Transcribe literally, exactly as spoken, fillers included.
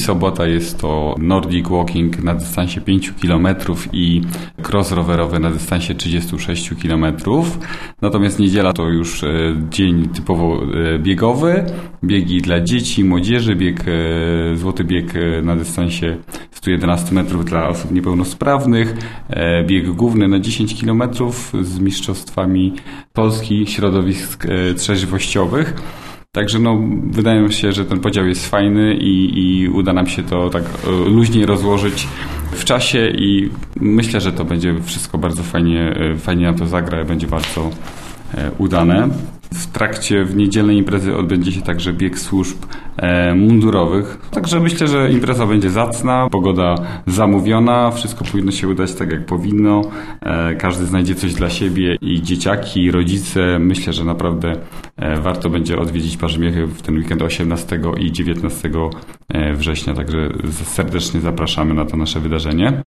sobota jest to Nordic Walking na dystansie pięć kilometrów i cross rowerowy na dystansie trzydzieści sześć kilometrów. Natomiast niedziela to już dzień typowo biegowy. Biegi dla dzieci, młodzieży, bieg, złoty bieg na dystansie sto jedenaście metrów dla osób niepełnosprawnych. Bieg główny na dziesięć kilometrów z mistrzostwami Polski środowisk trzeźwościowych. Także no, wydaje mi się, że ten podział jest fajny i, i uda nam się to tak luźniej rozłożyć w czasie i myślę, że to będzie wszystko bardzo fajnie, fajnie nam to zagra i będzie bardzo udane. W trakcie w niedzielnej imprezy odbędzie się także bieg służb e, mundurowych. Także myślę, że impreza będzie zacna, pogoda zamówiona, wszystko powinno się udać tak jak powinno. E, każdy znajdzie coś dla siebie i dzieciaki, i rodzice. Myślę, że naprawdę e, warto będzie odwiedzić Parzymiechy w ten weekend osiemnastego i dziewiętnastego września. Także serdecznie zapraszamy na to nasze wydarzenie.